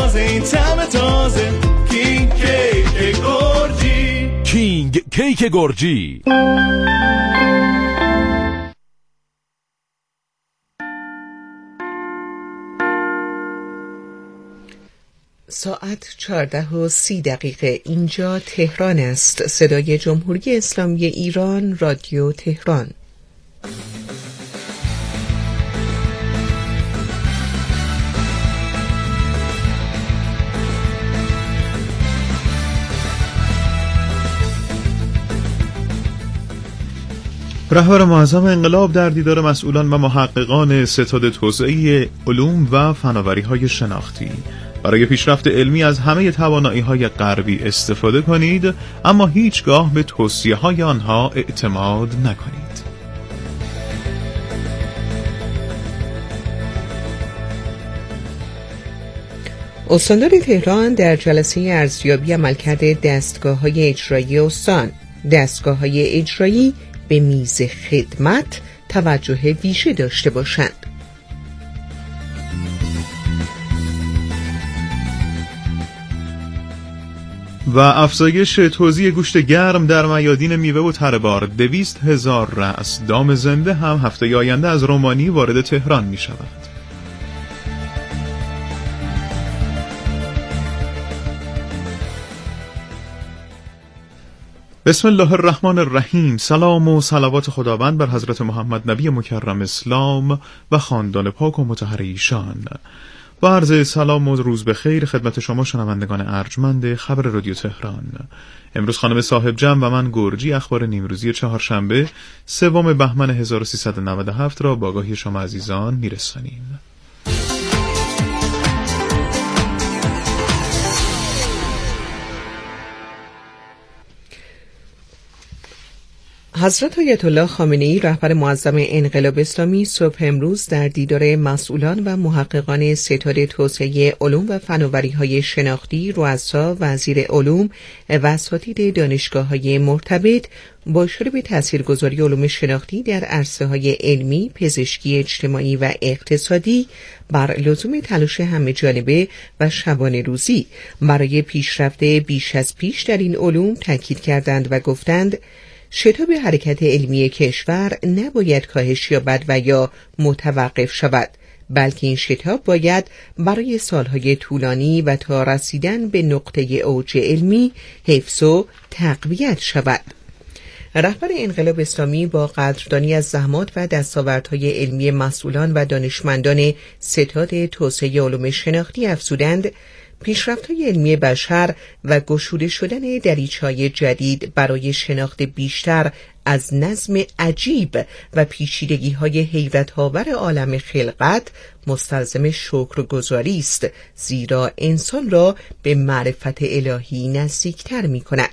تازه، این طعم تازه. کینگ کیک گرجی. کینگ کیک گرجی. ساعت 14:30 اینجا تهران است. صدای جمهوری اسلامی ایران، رادیو تهران. رهبر معظم انقلاب در دیدار مسئولان و محققان ستاد توسعه علوم و فناوری‌های شناختی: برای پیشرفت علمی از همه توانایی‌های غربی استفاده کنید، اما هیچگاه به توصیه‌های آنها اعتماد نکنید. استاندار تهران در جلسه ارزیابی عملکرد دستگاه‌های اجرایی استان: دستگاه‌های اجرایی به میز خدمت توجه ویژه داشته باشند. و افزایش توزیع گوشت گرم در میادین میوه و تره‌بار: 200,000 رأس دام زنده هم هفته آینده از رومانی وارد تهران می شود. بسم الله الرحمن الرحیم. سلام و صلوات خداوند بر حضرت محمد نبی مکرم اسلام و خاندان پاک و مطهر ایشان. با عرض سلام و روز بخیر خدمت شما شنوندگان ارجمند خبر رادیو تهران. امروز خانم صاحب جمع و من گرجی اخبار نیمروزی چهارشنبه 3 بهمن 1397 را با آگاهی شما عزیزان میرسانیم. حضرت آیت الله خامنه‌ای رهبر معظم انقلاب اسلامی صبح امروز در دیدار مسئولان و محققان ستاد توسعه علوم و فناوری‌های شناختی، رؤسا، وزیر علوم و اساتید دانشگاه‌های مرتبط با اشاره به تاثیرگذاری علوم شناختی در عرصه‌های علمی، پزشکی، اجتماعی و اقتصادی بر لزوم تلاش همه‌جانبه و شبانه روزی برای پیشرفت بیش از پیش در این علوم تاکید کردند و گفتند شتاب حرکت علمی کشور نباید کاهش یابد و یا متوقف شود، بلکه این شتاب باید برای سالهای طولانی و تا رسیدن به نقطه اوج علمی حفظ و تقویت شود. رهبر انقلاب اسلامی با قدردانی از زحمات و دستاوردهای علمی مسئولان و دانشمندان ستاد توسعه علوم شناختی افزودند پیشرفت‌های علمی بشر و گشوده شدن دریچه‌های جدید برای شناخت بیشتر از نظم عجیب و پیچیدگی‌های حیرت‌آور عالم خلقت مستلزم شکرگزاری است، زیرا انسان را به معرفت الهی نزدیکتر می‌کند.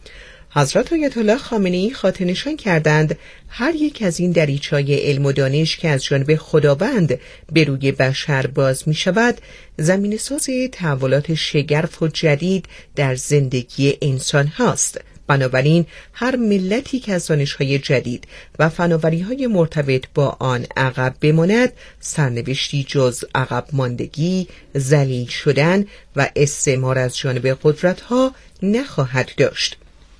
حضرت آیت الله خامنه‌ای خاطرنشان کردند هر یک از این دریچه‌های علم و دانش که از جانب خداوند به روی بشر باز می شود زمینه‌ساز تحولات شگرف و جدید در زندگی انسان هاست. بنابراین هر ملتی که از دانش‌های جدید و فناوری‌های مرتبط با آن عقب بماند، سرنوشتی جز عقب ماندگی، ذلیل شدن و استعمار از جانب قدرت‌ها نخواهد داشت.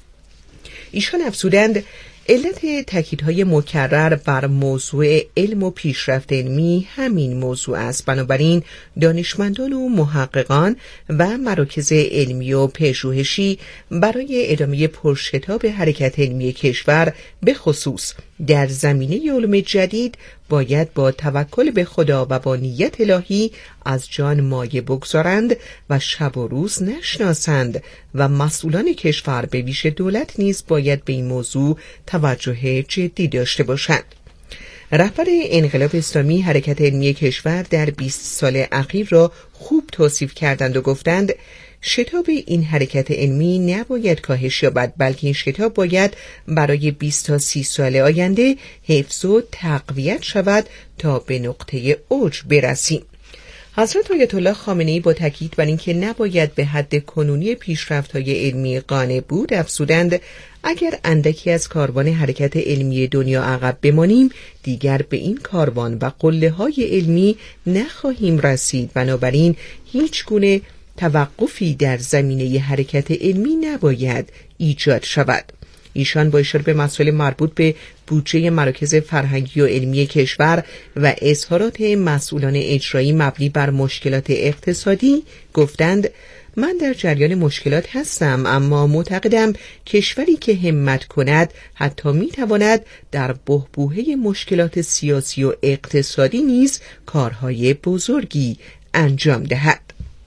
ایشان افزودند علت تاکیدهای مکرر بر موضوع علم و پیشرفت علمی همین موضوع است. بنابراین دانشمندان و محققان و مراکز علمی و پژوهشی برای ادامه پرشتاب حرکت علمی کشور به خصوص در زمینه علوم جدید باید با توکل به خدا و با نیت الهی از جان مایه بگذارند و شب و روز نشناسند و مسئولان کشور به ویژه دولت نیز باید به این موضوع توجه جدی داشته باشند. رهبر انقلاب اسلامی حرکت علمی کشور در 20 سال اخیر را خوب توصیف کردند و گفتند شتاب این حرکت علمی نباید کاهش یابد، بلکه این شتاب باید برای 20 تا 30 سال آینده حفظ و تقویت شود تا به نقطه اوج برسیم. حضرت آیت الله خامنه‌ای با تاکید بر اینکه نباید به حد کنونی پیشرفت‌های علمی قانع بود افزودند اگر اندکی از کاروان حرکت علمی دنیا عقب بمانیم دیگر به این کاروان و قله‌های علمی نخواهیم رسید. بنابراین هیچ گونه توقفی در زمینه حرکت علمی نباید ایجاد شود. ایشان با اشاره به مسائل مربوط به بودجه مراکز فرهنگی و علمی کشور و اظهارات مسئولان اجرایی مبنی بر مشکلات اقتصادی گفتند: من در جریان مشکلات هستم، اما معتقدم کشوری که همت کند حتی میتواند در بحبوحه مشکلات سیاسی و اقتصادی نیز کارهای بزرگی انجام دهد.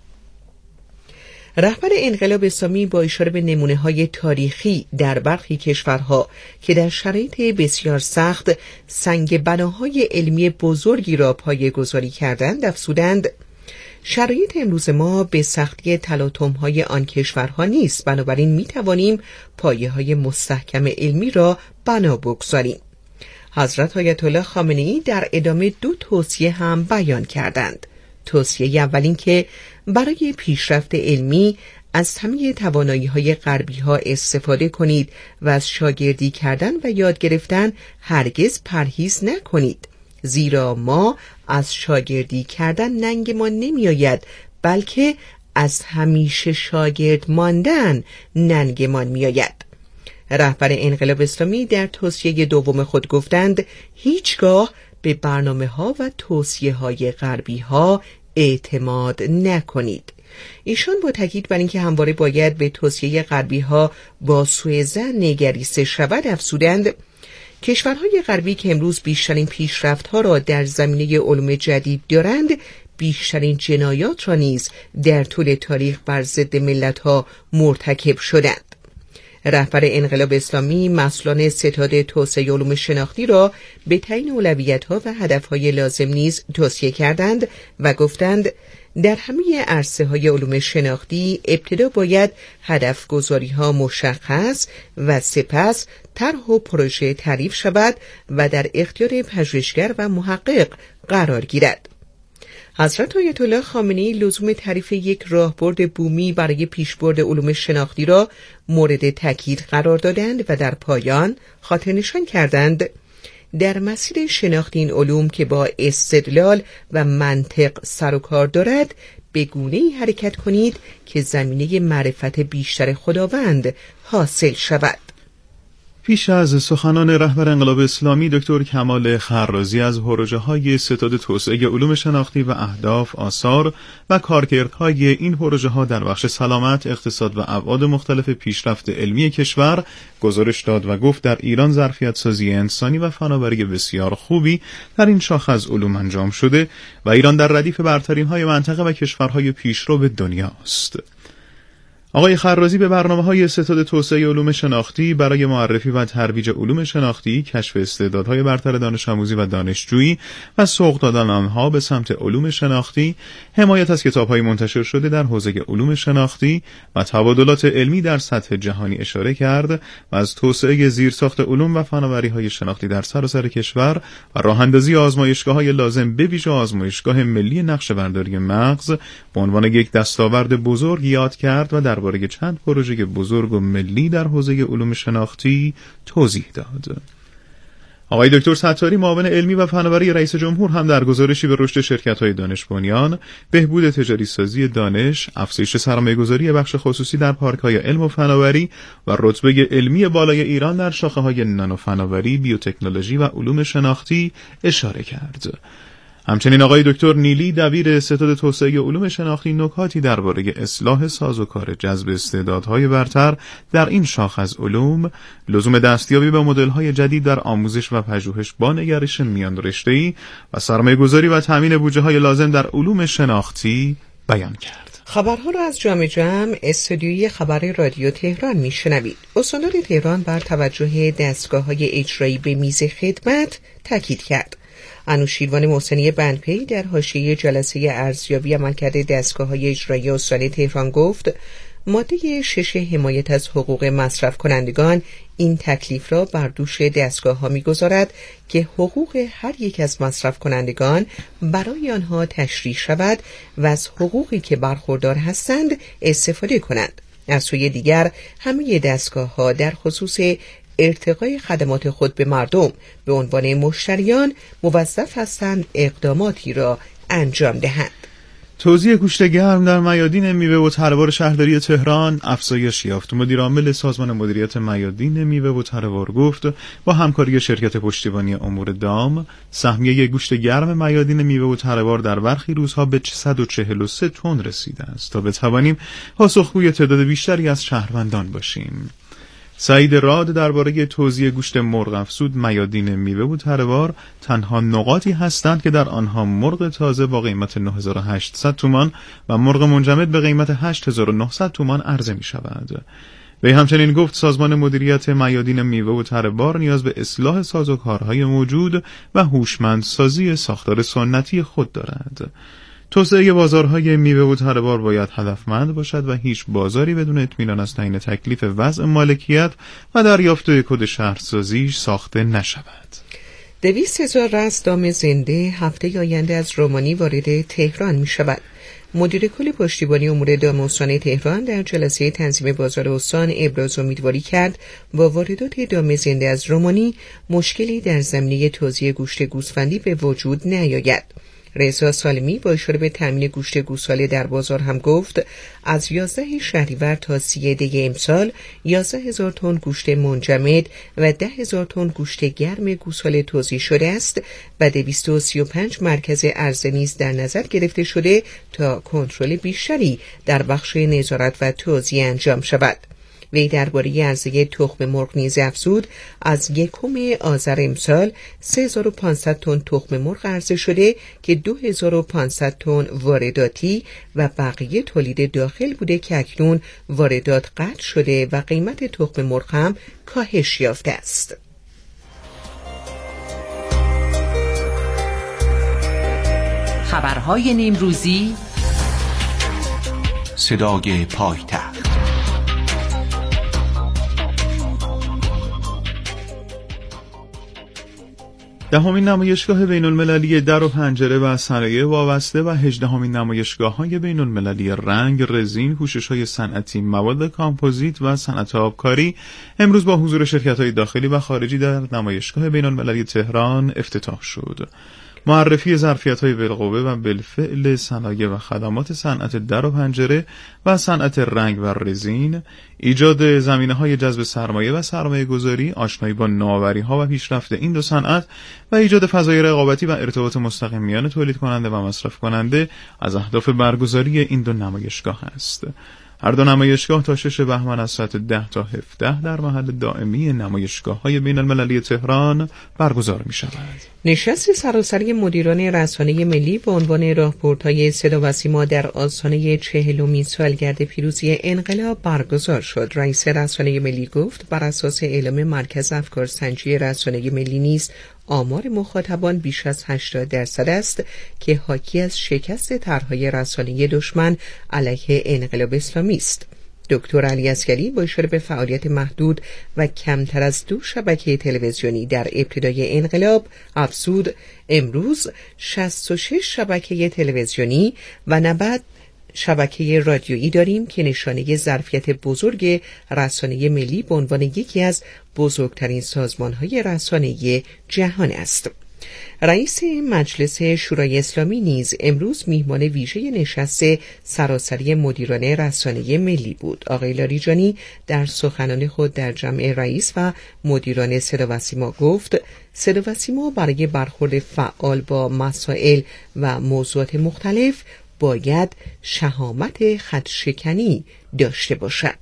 رهبر انقلاب اسلامی با اشاره به نمونه‌های تاریخی در برخی کشورها که در شرایط بسیار سخت سنگ بناهای علمی بزرگی را پایه‌گذاری کردند افزودند: شرایط امروز ما به سختی تلاطم‌های آن کشورها نیست، بنابراین می‌توانیم پایه‌های مستحکم علمی را بنا بگذاریم. حضرت آیت الله خامنه‌ای در ادامه 2 توصیه هم بیان کردند. توصیه اول این که برای پیشرفت علمی از همه توانایی‌های غربی‌ها استفاده کنید و از شاگردی کردن و یاد گرفتن هرگز پرهیز نکنید، زیرا ما از شاگردی کردن ننگمان نمی آید، بلکه از همیشه شاگرد ماندن ننگمان می آید. رهبر انقلاب اسلامی در توصیه دوم خود گفتند: هیچگاه به برنامه‌ها و توصیه‌های غربی‌ها اعتماد نکنید. ایشان با تاکید بر اینکه همواره باید به توصیه غربی‌ها با سوء ظن نگریسته شود افزودند: کشورهای غربی که امروز بیشترین پیشرفت‌ها را در زمینه علوم جدید دارند، بیشترین جنایات را نیز در طول تاریخ بر ضد ملت‌ها مرتکب شدند. رهبر انقلاب اسلامی مسئولان ستاد توسعه علوم شناختی را به تعیین اولویت‌ها و هدف‌های لازم نیز توصیه کردند و گفتند: در همه عرصه‌های علوم شناختی ابتدا باید هدف گذاری‌ها مشخص و سپس طرح و پروژه تعریف شود و در اختیار پژوهشگر و محقق قرار گیرد. حضرت آیت الله خامنه‌ای لزوم تعریف یک راهبرد بومی برای پیشبرد علوم شناختی را مورد تاکید قرار دادند و در پایان خاطرنشان کردند: در مسیر شناخت این علوم که با استدلال و منطق سر و کار دارد، به گونه‌ای حرکت کنید که زمینه معرفت بیشتر خداوند حاصل شود. پیش از سخنان رهبر انقلاب اسلامی، دکتر کمال خرازی از پروژه‌های ستاد توسعه علوم شناختی و اهداف، آثار و کارکردهای این پروژه‌ها در بخش سلامت، اقتصاد و ابعاد مختلف پیشرفت علمی کشور گزارش داد و گفت در ایران ظرفیت‌سازی انسانی و فناوری بسیار خوبی در این شاخه از علوم انجام شده و ایران در ردیف برترین‌های منطقه و کشورهای پیشرو به دنیا است. آقای خرازی به برنامه‌های ستاد توسعه علوم شناختی برای معرفی و ترویج علوم شناختی، کشف استعدادهای برتر دانش آموزی و دانشجویی و سوق دادن آنها به سمت علوم شناختی، حمایت از کتاب‌های منتشر شده در حوزه علوم شناختی و تبادلات علمی در سطح جهانی اشاره کرد و از توسعه زیرساخت علوم و فناوری‌های شناختی در سراسر کشور و راه‌اندازی آزمایشگاه‌های لازم به ویژه آزمایشگاه ملی نقشه‌برداری مغز به عنوان یک دستاورد بزرگ یاد کرد و درباره چند پروژه بزرگ و ملی در حوزه علوم شناختی توضیح داد. آقای دکتر ستاری معاون علمی و فناوری رئیس جمهور هم در گزارشی به رشد شرکت‌های دانش بنیان، بهبود تجاری سازی دانش، افزایش سرمایه‌گذاری بخش خصوصی در پارک‌های علم و فناوری و رتبه علمی بالای ایران در شاخه‌های نانو فناوری، بیوتکنولوژی و علوم شناختی اشاره کرد. همچنین آقای دکتر نیلی دبیر ستاد توسعه علوم شناختی نکاتی درباره اصلاح سازوکار جذب استعدادهای برتر در این شاخه از علوم، لزوم دستیابی به مدل‌های جدید در آموزش و پژوهش با نگرش میان رشته‌ای و سرمایه‌گذاری و تامین بودجه‌های لازم در علوم شناختی بیان کرد. خبرها را از جمع استودیوی خبر رادیو تهران میشنوید. استاندار تهران بر توجه دستگاه‌های اجرایی به میز خدمت تاکید کرد. انوشیروان محسنی بندپی در حاشیه جلسه ارزیابی عملکرد دستگاه‌های اجرایی استان تهران گفت: ماده 6 حمایت از حقوق مصرف کنندگان این تکلیف را بر دوش دستگاه‌ها می‌گذارد که حقوق هر یک از مصرف کنندگان برای آنها تشریح شود و از حقوقی که برخوردار هستند استفاده کنند. از سوی دیگر همه دستگاه‌ها در خصوص ارتقای خدمات خود به مردم به عنوان مشتریان موظف هستند اقداماتی را انجام دهند. توزیع گوشت گرم در میادین میوه و تروار شهرداری تهران افزایش یافت. مدیرعامل سازمان مدیریت میادین میوه و تروار گفت با همکاری شرکت پشتیبانی امور دام، سهمیه گوشت گرم میادین میوه و تروار در برخی روزها به 143 تن رسیده است تا بتوانیم پاسخگوی تعداد بیشتری از شهروندان باشیم. سعید راد درباره توزیع گوشت مرغ افزود میادین میوه و تروار تنها نقاطی هستند که در آنها مرغ تازه با قیمت 9800 تومان و مرغ منجمد به قیمت 8900 تومان عرضه می شود. وی همچنین گفت سازمان مدیریت میادین میوه و تروار نیاز به اصلاح سازوکارهای موجود و هوشمندسازی ساختار سنتی خود دارد. توسعه بازارهای میوه و تروار باید هدفمند باشد و هیچ بازاری بدون اطمینان از تعیین تکلیف وضع مالکیت و دریافت کد شهرسازی ساخته نشود. 200,000 رأس دام زنده هفته آینده از رومانی وارد تهران می شود. مدیر کل پشتیبانی امور دام استان تهران در جلسه تنظیم بازار استان ابراز امیدواری کرد با واردات دام زنده از رومانی مشکلی در زمینه توزیع گوشت گوسفندی به وجود نیاید. رضا سالمی با اشاره به تامین گوشت گوساله در بازار هم گفت از 11 شهریور تا 30 دی امسال 11,000 تن گوشت منجمد و 10,000 تن گوشت گرم گوساله توزیع شده است و 235 مرکز عرضه نیز در نظر گرفته شده تا کنترل بیشتری در بخش نظارت و توزیع انجام شود. وی درباره عرضه تخم مرغ نیز افزود از 1 آذر امسال 3,500 تن تخم مرغ عرضه شده که 2,500 تن وارداتی و بقیه تولید داخل بوده که اکنون واردات قطع شده و قیمت تخم مرغ هم کاهش یافته است. خبرهای نیمروزی صدای پایتخت. دهمین نمایشگاه بین‌المللی در و پنجره و صنایع وابسته و 18مین نمایشگاه‌های بین‌المللی رنگ، رزین، پوشش‌های صنعتی، مواد کامپوزیت و صنعت آبکاری امروز با حضور شرکت‌های داخلی و خارجی در نمایشگاه بین‌المللی تهران افتتاح شد. معرفی ظرفیت‌های بالقوه و بالفعل صنایع و خدمات صنعت در و پنجره و صنعت رنگ و رزین، ایجاد زمینه‌های جذب سرمایه و سرمایه‌گذاری، آشنایی با نوآوری‌ها و پیشرفت این دو صنعت و ایجاد فضای رقابتی و ارتباط مستقیم میان تولید کننده و مصرف کننده از اهداف برگزاری این دو نمایشگاه است. هر دو نمایشگاه تا 6 بهمن از ساعت 10 تا 17 در محل دائمی نمایشگاه‌های بین‌المللی تهران برگزار می‌شود. نشست سراسری مدیران رسانه ملی به عنوان راهبردهای صدا و سیما در آستانه 40مین سالگرد پیروزی انقلاب برگزار شد. رئیس رسانه ملی گفت بر اساس اعلام مرکز افکارسنجی رسانه ملی نیز آمار مخاطبان بیش از 80% است که حاکی از شکست طرح‌های رسانه‌ای دشمن علیه انقلاب اسلامی است. دکتر علی اصغری با اشاره به فعالیت محدود و کمتر از 2 شبکه تلویزیونی در ابتدای انقلاب افزود امروز 66 شبکه تلویزیونی و 90 شبکه رادیویی داریم که نشانه ظرفیت بزرگ رسانه ملی به عنوان یکی از بزرگترین سازمان‌های رسانه‌ای جهان است. رئیس مجلس شورای اسلامی نیز امروز میهمان ویژه نشست سراسری مدیران رسانه ملی بود. آقای لاریجانی در سخنان خود در جمع رئیس و مدیران صدا و سیما گفت صدا و سیما برای برخورد فعال با مسائل و موضوعات مختلف باید شهامت خطشکنی داشته باشد.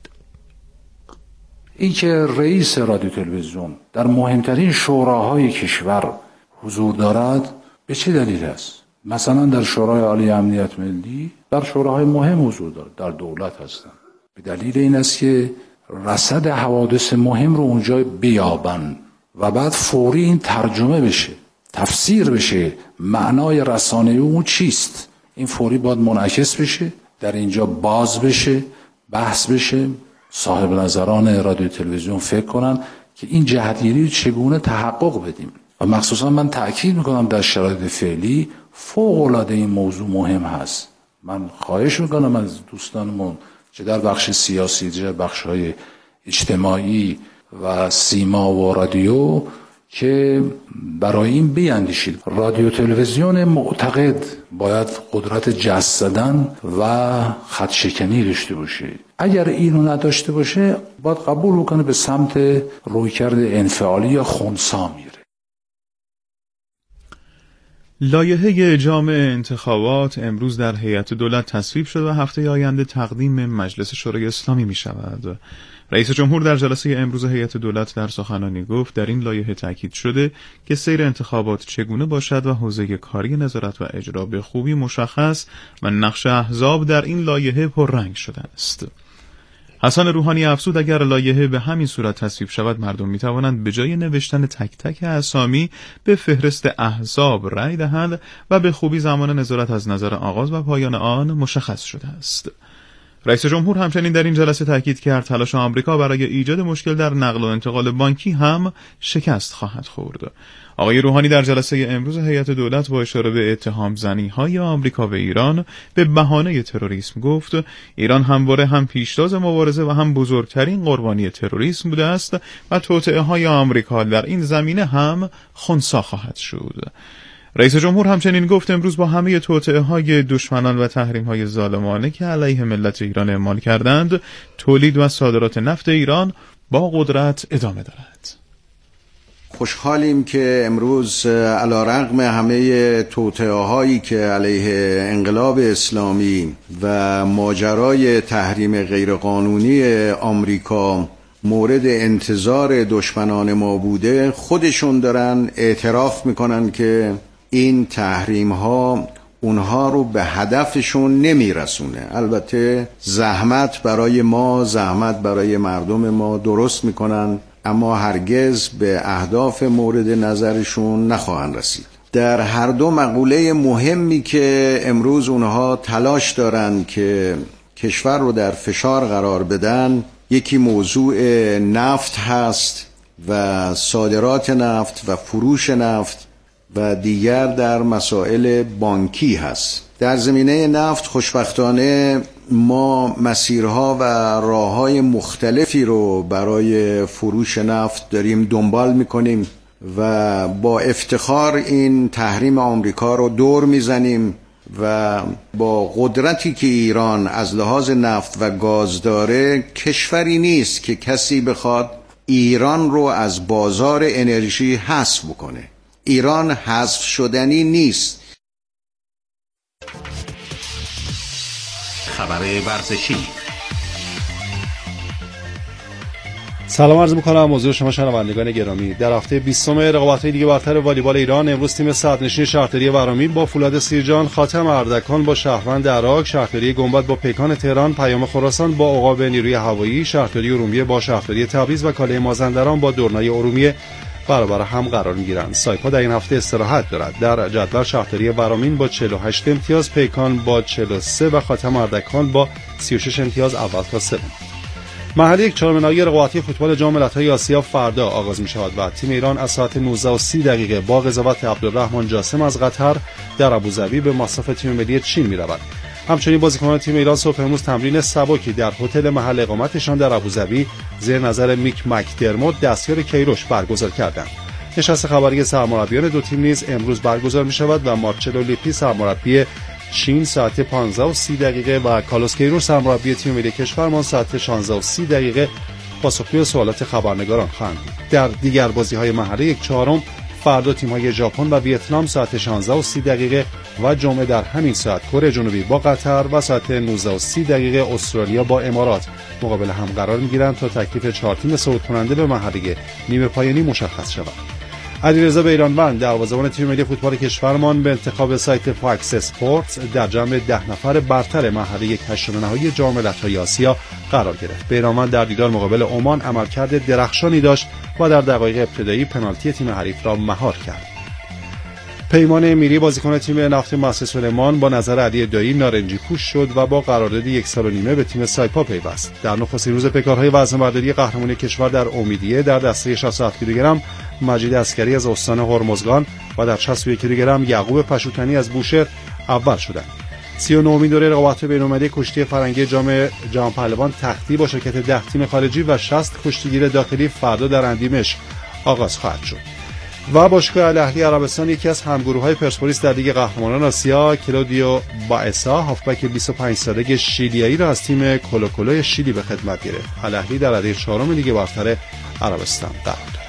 این که رئیس رادیو تلویزیون در مهمترین شوراهای کشور حضور دارد به چه دلیل است؟ مثلا در شورای عالی امنیت ملی در شوراهای مهم حضور دارد، در دولت هستند. به دلیل این است که رصد حوادث مهم رو اونجا بیابن و بعد فوری این ترجمه بشه، تفسیر بشه، معنای رسانه‌ای اون چیست. این فوری باید منعکس بشه، در اینجا باز بشه، بحث بشه، صاحب نظران رادیو تلویزیون فکر کنن که این جهتگیری چگونه تحقق بدیم. و مخصوصا من تأکید میکنم در شرایط فعلی فوق‌العاده این موضوع مهم هست. من خواهش میکنم از دوستانمون چه در بخش سیاسی چه در بخش‌های اجتماعی و سیما و رادیو که برای این بیندیشید. رادیو تلویزیون معتقد باید قدرت جست زدن و خط شکنی داشته باشه. اگر اینو نداشته باشه باید قبول بکنه به سمت رویکرد انفعالی یا خنثی میره. لایحه جامع انتخابات امروز در هیئت دولت تصویب شد و هفته آینده تقدیم مجلس شورای اسلامی می شود. رئیس جمهور در جلسه امروز هیئت دولت در سخنرانی گفت در این لایحه تاکید شده که سیر انتخابات چگونه باشد و حوزه کاری نظارت و اجرا به خوبی مشخص و نقش احزاب در این لایحه پررنگ شده است. حسن روحانی افزود اگر لایحه به همین صورت تصویب شود مردم می توانند به جای نوشتن تک تک اسامی به فهرست احزاب رأی دهند و به خوبی زمان نظارت از نظر آغاز و پایان آن مشخص شده است. رئیس جمهور همچنین در این جلسه تاکید کرد تلاش آمریکا برای ایجاد مشکل در نقل و انتقال بانکی هم شکست خواهد خورد. آقای روحانی در جلسه امروز هیئت دولت با اشاره به اتهام زنی‌های آمریکا و ایران به بهانه تروریسم گفت ایران همواره هم پیشتاز مبارزه و هم بزرگترین قربانی تروریسم بوده است و توطئه‌های آمریکا در این زمینه هم خنثی خواهد شد. رئیس جمهور همچنین گفت امروز با همه توطئه‌های دشمنان و تحریم‌های ظالمانه که علیه ملت ایران اعمال کردند، تولید و صادرات نفت ایران با قدرت ادامه دارد. خوشحالیم که امروز علیرغم همه توطئه‌هایی که علیه انقلاب اسلامی و ماجرای تحریم غیرقانونی آمریکا مورد انتظار دشمنان ما بوده، خودشون دارن اعتراف میکنن که این تحریم ها اونها رو به هدفشون نمیرسونه. البته زحمت برای ما، زحمت برای مردم ما درست میکنن، اما هرگز به اهداف مورد نظرشون نخواهند رسید. در هر دو مقوله مهمی که امروز اونها تلاش دارن که کشور رو در فشار قرار بدن، یکی موضوع نفت هست و صادرات نفت و فروش نفت و دیگر در مسائل بانکی هست. در زمینه نفت خوشبختانه ما مسیرها و راههای مختلفی رو برای فروش نفت داریم دنبال میکنیم و با افتخار این تحریم آمریکا رو دور میزنیم و با قدرتی که ایران از لحاظ نفت و گاز داره، کشوری نیست که کسی بخواد ایران رو از بازار انرژی حذف بکنه. ایران حذف شدنی نیست. خبر ورزشی. سلام عرض می‌کنم حضور شما شنوندگان گرامی. در هفته 20 رقابت‌های لیگ برتر والیبال ایران امروز تیم صدرنشین شهرداری ورامین با فولاد سیرجان، خاتم اردکان با شهروند عراق، شهرداری گنبد با پیکان تهران، پیام خراسان با عقاب نیروی هوایی، شهرداری ارومیه با شهرداری تبریز و کاله مازندران با دورنای ارومیه برابر هم قرار می‌گیرند. سایپا در این هفته استراحت دارد. در جدول شهرداری ورامین با 48 امتیاز، پیکان با 43 و خاتم اردکان با 36 امتیاز اول تا سوم. مرحله یک چهارم‌نهایی رقابتی فوتبال جام ملت‌های آسیا فردا آغاز می‌شود و تیم ایران از ساعت 19:30 با قضاوت عبدالرحمن جاسم از قطر در ابوظبی به مصاف تیم ملی چین می‌رود. همچنین بازیکنان تیم ایران صبح امروز تمرین سبکی در هتل محل اقامتشان در ابوظبی زیر نظر میک مکدرموت دستیار کیروش برگزار کردند. نشست خبری سرمربیان دو تیم نیز امروز برگزار می‌شود و مارچلو لیپی سرمربی چین ساعت 15:30 و کارلوس کیروش سرمربی تیم ملی کشورمان ساعت 16:30 پاسخگوی سوالات خبرنگاران خواهند بود. در دیگر بازی‌های مرحله یک چهارم فردا تیم‌های ژاپن و ویتنام ساعت 16:30 و جمعه در همین ساعت کره جنوبی با قطر و ساعت 19:30 استرالیا با امارات مقابل هم قرار می‌گیرند تا تکلیف 4 تیم صعود کننده به مرحله نیمه پایانی مشخص شود. علیرضا بیرانوند دروازه‌بان تیم ملی فوتبال کشورمان به انتخاب سایت فاکس اسپورتس در جمع 10 نفر برتر مرحله یک هشتم‌نهایی جام ملت‌های آسیا قرار گرفت. بیرانوند در دیدار مقابل عمان عملکرد درخشانی داشت و در دقایق ابتدایی پنالتی تیم حریف را مهار کرد. پیمان امیری بازیکن تیم نفت مؤسس سلیمان با نظر علی دایی نارنجی پوش شد و با قرارداد 1 سال و نیمه به تیم سایپا پیوست. در نخستین روز پیکارهای وزنه‌برداری قهرمانی کشور در امیدیه در دسته 67 کیلوگرم مجید عسکری از استان هرمزگان و در 61 کیلوگرم یعقوب پشوتنی از بوشهر اول شدند. 39مین دوره رقابت بین‌المللی کشتی فرنگی جام پهلوان تختی با شرکت 10 تیم خارجی و 60 کشتیگیر داخلی فردا در اندیمش آغاز خواهد شد. و باشگاه الاهلی عربستان یکی از همگروه‌های پرسپولیس در لیگ قهرمانان آسیا کلودیو باعثا هافبک 25 ساله شیلیایی را از تیم کلوکولوی شیلی به خدمت گرفت. الاهلی در رده 4 لیگ برتر عربستان قرار دارد.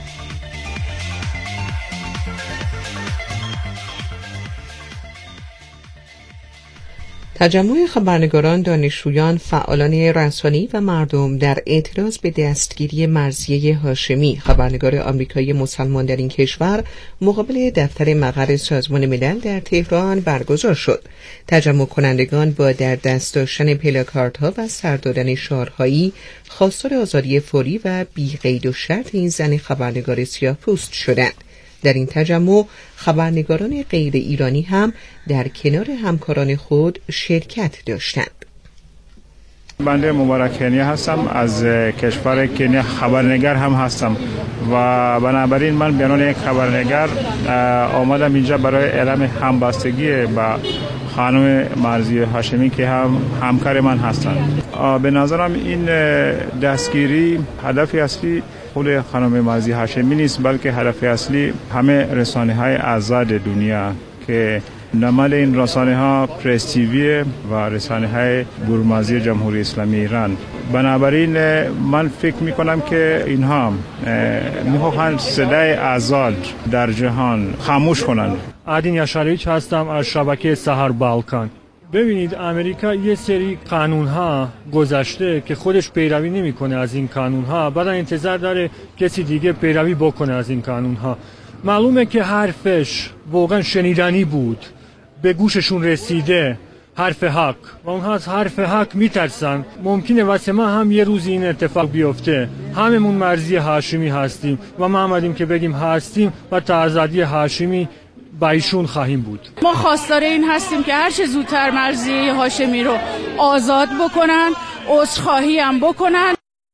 تجمع خبرنگاران، دانشجویان، فعالان رسانه‌ای و مردم در اعتراض به دستگیری مرضیه هاشمی، خبرنگار آمریکایی مسلمان در این کشور، مقابل دفتر مقر سازمان ملل در تهران برگزار شد. تجمع کنندگان با در دست داشتن پلاکاردها و سر دادن شعارهایی خواستار آزادی فوری و بی قید و شرط این زن خبرنگار سیاه‌پوست شدند. در این تجمع خبرنگاران غیر ایرانی هم در کنار همکاران خود شرکت داشتند. بنده مبارک کنیا هستم، از کشور کنیا خبرنگار هم هستم و بنابراین من به عنوان یک خبرنگار آمدم اینجا برای اعلام همبستگی با خانم مرضیه هاشمی که هم همکار من هستند. به نظرم این دستگیری هدف اصلی خود خانم مرضیه هاشمی نیست، بلکه هدف اصلی همه رسانه‌های آزاد دنیا که نماد این رسانه‌ها پرس تیوی و رسانه‌های برمازی جمهوری اسلامی ایران. بنابراین من فکر می‌کنم که اینها می‌خواهند صدای آزاد در جهان خاموش کنند. عادین یاشاریچ هستم از شبکه سحر بالکان. ببینید، امریکا یه سری قانون‌ها گذاشته که خودش پیروی نمی‌کنه از این قانون‌ها، بعد انتظار داره کسی دیگه پیروی بکنه از این قانون‌ها. معلومه که حرفش واقعا شنیدنی بود، به گوششون رسیده، حرف حق، و اونها از حرف حق میترسن. ممکنه واسه ما هم یه روزی این اتفاق بیفته، هممون مرضیه هاشمی هستیم و ما آمدیم که بگیم هستیم و تا آزادی هاشمی با ایشون خواهیم بود. ما خواستار این هستیم که هر چه زودتر مرضیه هاشمی رو آزاد بکنن، عذرخواهی هم بکنن.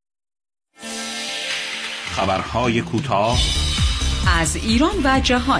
خبرهای کوتاه از ایران و جهان.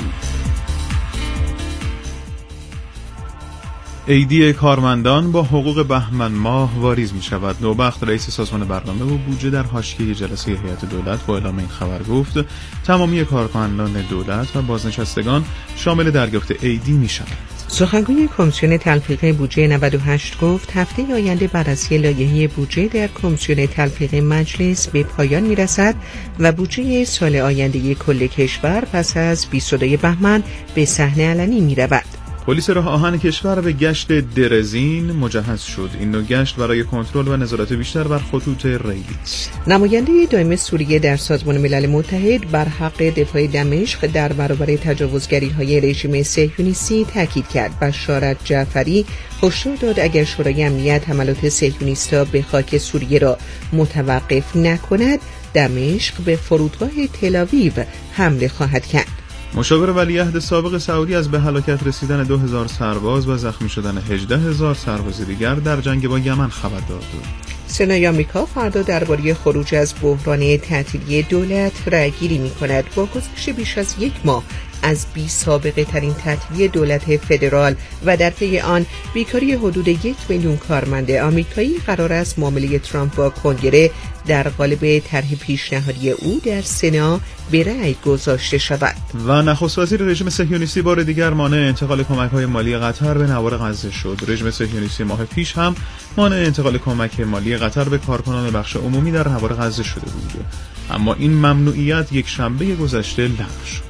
عیدی کارمندان با حقوق بهمن ماه واریز می شود. نوبخت رئیس سازمان برنامه و بودجه در حاشیه جلسه هیئت دولت با اعلام این خبر گفت تمامی کارمندان دولت و بازنشستگان شامل دریافت عیدی می شود. سخنگوی کمیسیون تلفیق بودجه 98 گفت هفته آینده بررسی لایحه بودجه در کمیسیون تلفیق مجلس به پایان میرسد و بودجه سال آینده کل کشور پس از 22 بهمن به صحنه علنی میرود. پلیس راه آهن کشور به گشت درزین مجهز شد. این نوع گشت برای کنترل و نظارت بیشتر بر خطوط ریلی است. نماینده دائم سوریه در سازمان ملل متحد بر حق دفاع دمشق در برابر تجاوزگری‌های رژیم صهیونیستی تاکید کرد. بشار جعفری هشدار داد اگر شورای امنیت حملات صهیونیست‌ها به خاک سوریه را متوقف نکند، دمشق به فرودگاه تل‌آویو حمله خواهد کرد. مشاور ولیعهد سابق سعودی از به هلاکت رسیدن 2000 سرباز و زخمی شدن 18000 سرباز دیگر در جنگ با یمن خبر داد. سنای آمریکا فردا درباره خروج از بحران تعطیلی دولت رأی‌گیری می‌کند. با گذشت بیش از یک ماه از بی سابقه ترین تعطیلی دولت فدرال و در پی آن بیکاری حدود 1 میلیون کارمند آمریکایی، قرار است معامله ترامپ با کنگره در قالب طرح پیشنهادی او در سنا به رأی گذاشته شود. و نخست وزیر رژیم صهیونیستی بار دیگر مانع انتقال کمک‌های مالی قطر به نوار غزه شد. رژیم صهیونیستی ماه پیش هم مانع انتقال کمک مالی قطر به کارکنان بخش عمومی در نوار غزه شده بود، اما این ممنوعیت یک شنبه گذشته لغو شد.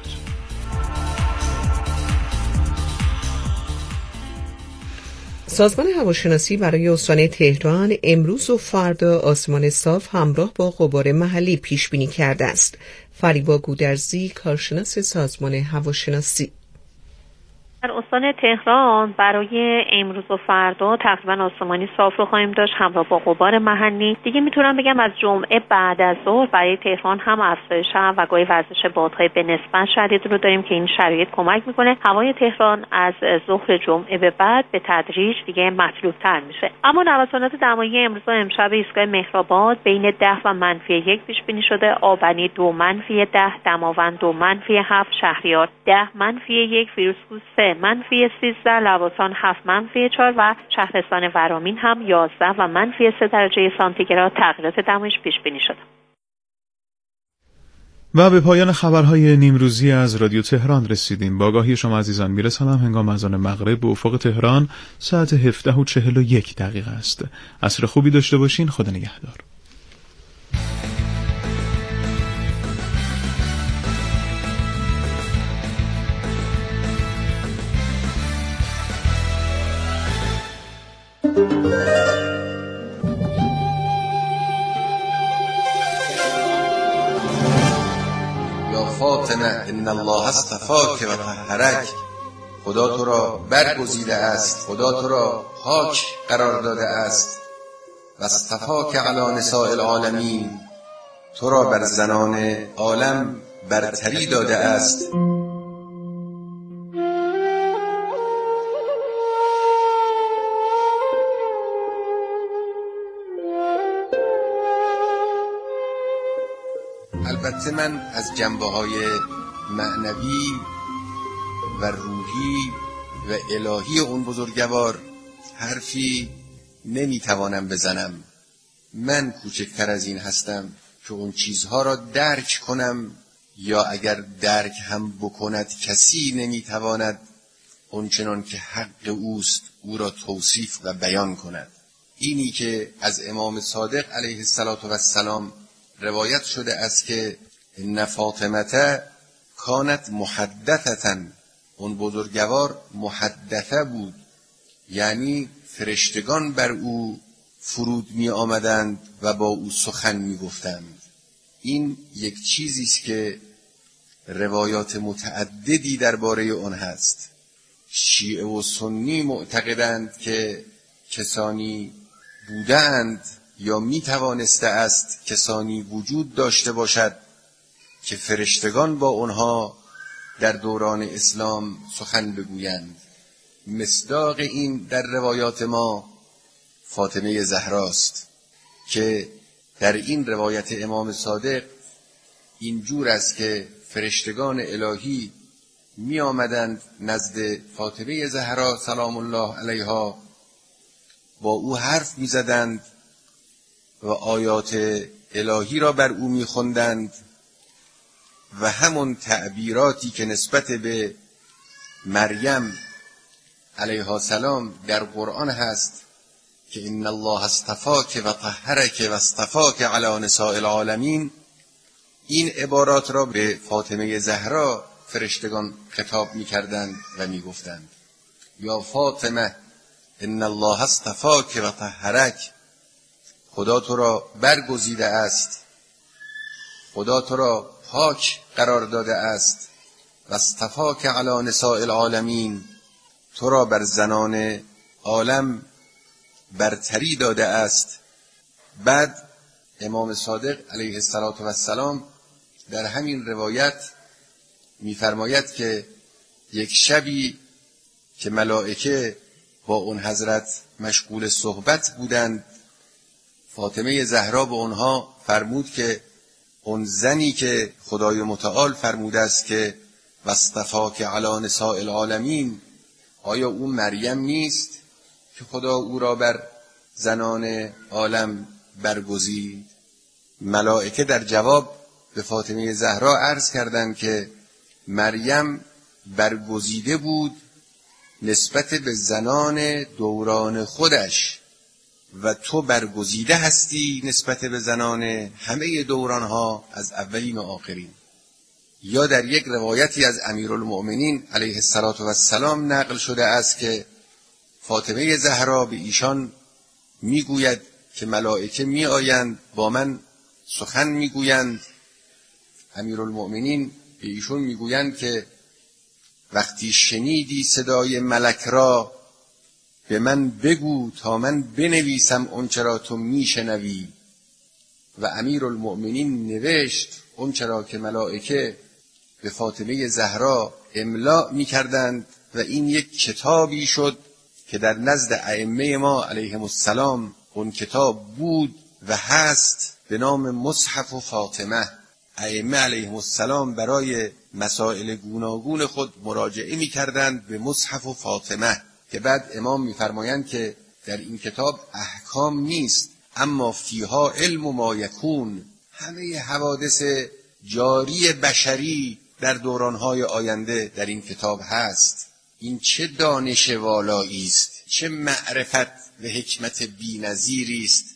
سازمان هواشناسی برای استان تهران امروز و فردا آسمان صاف همراه با غبار محلی پیش بینی کرده است. فریبا گودرزی، کارشناس سازمان هواشناسی: در استان تهران برای امروز و فردا تقریبا آسمانی صاف رو خواهیم داشت همراه با غبار محلی. دیگه میتونم بگم از جمعه بعد از ظهر برای تهران هم افزایش و گاهی ورزش بادهای به نسبت شدید رو داریم که این شرایط کمک میکنه هوای تهران از ظهر جمعه به بعد به تدریج دیگه مطلوب‌تر میشه. اما نوسانات دمایی امروز و امشب ایستگاه مهرآباد بین 10 و -1 پیش بینی شده. آبنی 2 -10، دماوند 2 -7، شهریار 10 -1، فیروزکوه 3 -13، لواسان 7 -4 و شهرستان ورامین هم 11 و -3 درجه سانتیگراد تغییرات دمایش پیش بینی شده. و به پایان خبرهای نیمروزی از رادیو تهران رسیدیم. با آگاهی شما عزیزان میرسانم هنگام اذان مغرب به افق تهران ساعت 17:41 است. عصر خوبی داشته باشین. خدا نگهدار. فاطمه ان الله اصطفاک و طهرک، خدا تو را برگزیده است، خدا تو را پاک قرار داده است. و اصطفاک علی نساء العالمین، تو را بر زنان عالم برتری داده است. البته من از جنبه‌های معنوی و روحی و الهی اون بزرگوار حرفی نمیتوانم بزنم. من کوچکتر از این هستم که اون چیزها را درک کنم، یا اگر درک هم بکند کسی نمیتواند اونچنان که حق اوست او را توصیف و بیان کند. اینی که از امام صادق علیه السلام روایت شده است که ان فاطمه کانت محدثه، اون بزرگوار محدثه بود، یعنی فرشتگان بر او فرود می آمدند و با او سخن می گفتند. این یک چیزی است که روایات متعددی درباره اون هست. شیعه و سنی معتقدند که کسانی بودند یا می توانسته است کسانی وجود داشته باشد که فرشتگان با اونها در دوران اسلام سخن بگویند. مصداق این در روایات ما فاطمه زهراست که در این روایت امام صادق اینجور است که فرشتگان الهی می آمدند نزد فاطمه زهرا سلام الله علیها، با او حرف می زدند و آیات الهی را بر او می خوندند و همون تعبیراتی که نسبت به مریم علیها السلام در قرآن هست که ان الله اصطفاک و طهرک و اصطفاک علی نساء العالمین، این عبارات را به فاطمه زهرا فرشتگان خطاب می کردند و می گفتند یا فاطمه ان الله اصطفاک و طهرک، خدا تو را برگزیده است، خدا تو را پاک قرار داده است. و اصطفاک علی نساء العالمین، تو را بر زنان عالم برتری داده است. بعد امام صادق علیه السلام در همین روایت می‌فرماید که یک شبی که ملائکه با اون حضرت مشغول صحبت بودند، فاطمه زهرا به اونها فرمود که اون زنی که خدای متعال فرموده است که واصطفاک علی نساء العالمین، آیا اون مریم نیست که خدا او را بر زنان عالم برگزید؟ ملائکه در جواب به فاطمه زهرا عرض کردند که مریم برگزیده بود نسبت به زنان دوران خودش و تو برگزیده هستی نسبت به زنان همه دورانها از اولین و آخرین. یا در یک روایتی از امیرالمؤمنین علیه السلام نقل شده است که فاطمه زهرا به ایشان میگوید که ملائکه می آیند با من سخن میگویند. امیرالمؤمنین به ایشون میگویند که وقتی شنیدی صدای ملک را به من بگو تا من بنویسم اونچه را تو میشنوی. و امیرالمؤمنین نوشت اونچه را که ملائکه به فاطمه زهرا املاء میکردند و این یک کتابی شد که در نزد ائمه ما علیهم السلام اون کتاب بود و هست به نام مصحف و فاطمه. ائمه علیهم السلام برای مسائل گوناگون خود مراجعه میکردند به مصحف و فاطمه که بعد امام میفرمایند که در این کتاب احکام نیست اما فیها علم و ما یکون، همه حوادث جاری بشری در دورانهای آینده در این کتاب هست. این چه دانش والایی است، چه معرفت و حکمت بی‌نظیری است